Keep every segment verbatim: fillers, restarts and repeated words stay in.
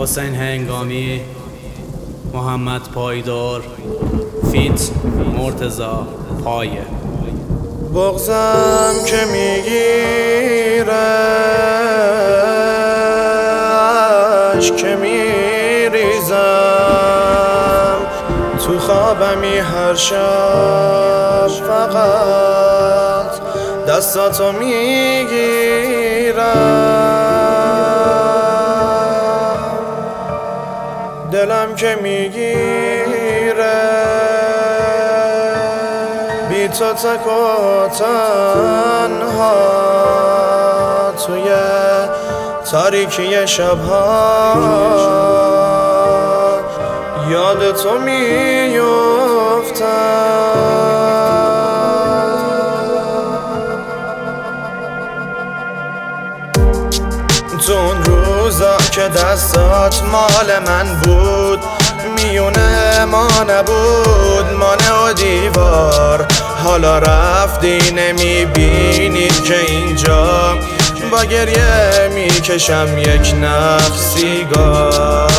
حسین هنگامی، محمد پایدار، فیت مرتضا پایه. بغضم که میگیره، اشک که میریزم تو خوابمی هر شب، فقط دستاتو میگیرم. دلم که میگیره بی تو تک و تنها توی تاریکی شبها، یاد تو میفتم. تو اون روزا که دستات مال من بود، میونه ما نبود، مانع و دیوار. حالا رفتی نمیبینی که اینجا با گریه میکشم یک نخ سیگار.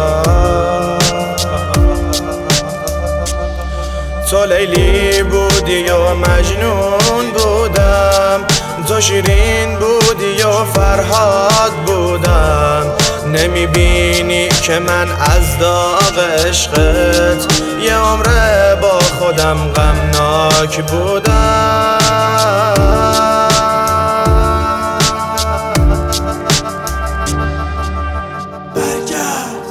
تو لیلی بودی و مجنون بودم، تو شیرین بودی و فرهاد بودم. نمیبینی که من از داغ عشقت یه عمره با خودم غمناک بودم. برگرد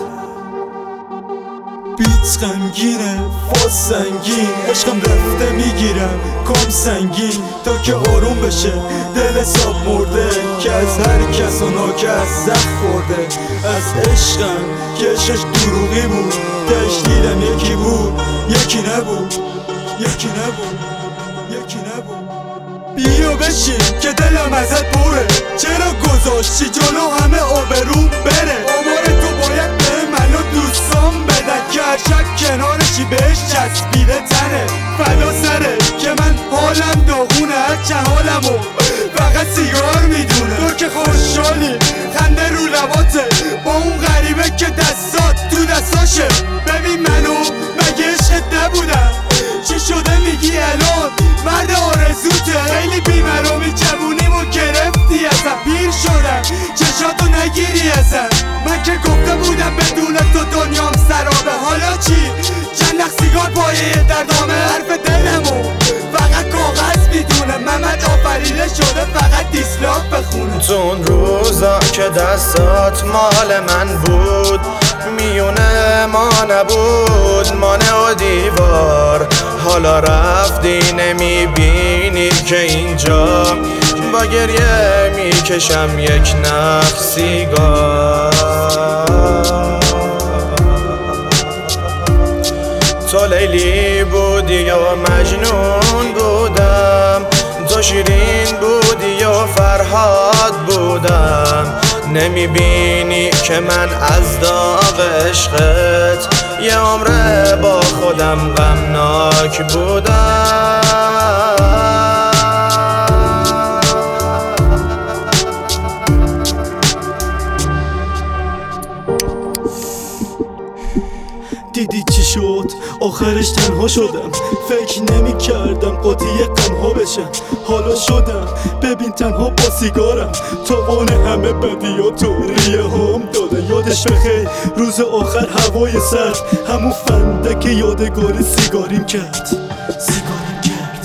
بیت غمگینه، فاز سنگین، عشقم رفته میگیرم کام سنگین تا که آروم بشه. دل حساب مرده که از هر کس و ناکس زخم خورده. از عشقم که عشقش دروغی بود، تش دیدم یکی بود یکی نبود، یکی نبود، یکی نبود. بیا بشین که دلم ازت پره، چرا گذاشتی جلو همه آبروم بره؟ آمار تو باید به من و دوستان بدن که هر شب کنارشی بهش چسبیده تنه. فدا سره که من حالم داغونه، هرچه حالمو فقط سیگار میدونه. تو که خوشحالی خنده رو لباته با اون غریبه که دستات تو دستاشه. ببین منو مگه عشقت نبودم؟ چی شده میگی الان مرد آرزوته؟ خیلی بیمرامی جوونیمو گرفتی ازم، پیر شدم چشاتو نگیری ازم. من که گفته بودم بدون تو دنیام سرابه. حالا چی؟ چند نخ سیگار پایه دردامه. حرف دلمو فقط کاغذ میدونه، محمد آفریده شده فقط دیسلاک بخونه. تو اون روزا که دستات مال من بود، میونه ما نبود، مانع و دیوار. حالا رفتی نمیبینی که اینجا با گریه میکشم یک نخ سیگار. تو لیلی بودی و مجنون بودم، تو شیرین بودی و فرهاد بودم. نمیبینی که من از داغ عشقت یه عمره با خودم غمناک بودم. دیدی چی شد؟ آخرش تنها شدم. فکر نمی کردم قاطی غمها بشم، حالا شدم. ببین تنها با سیگارم، تاوان همه بدیات و ریه هم داده. یادش بخیر روز آخر هوای سرد، همون فندک یادگار سیگاریم کرد، سیگاریم کرد.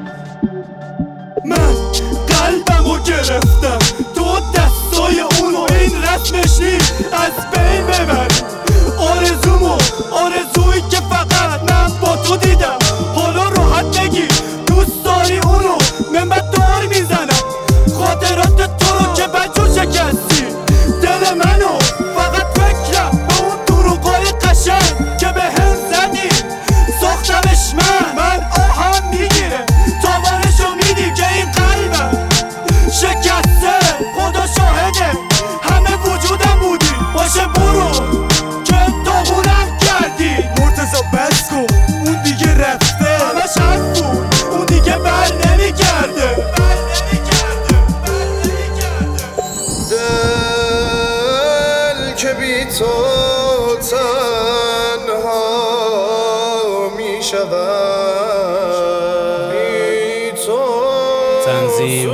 من قلبمو گرفتم تو دستای اونو، این رسمش نیست از بین ببر. آرزومو آرزویی که فقط من با تو دیدم، حالا راحت بگی دوست داری اونو. من بعد دار میزنم خاطرات تو رو که بجو شکستی دل منو. فقط فکرم به اون دروغای قشنگ که به هم زدی، ساختمش من من آه تو تنها می شود، بی تو تنظیم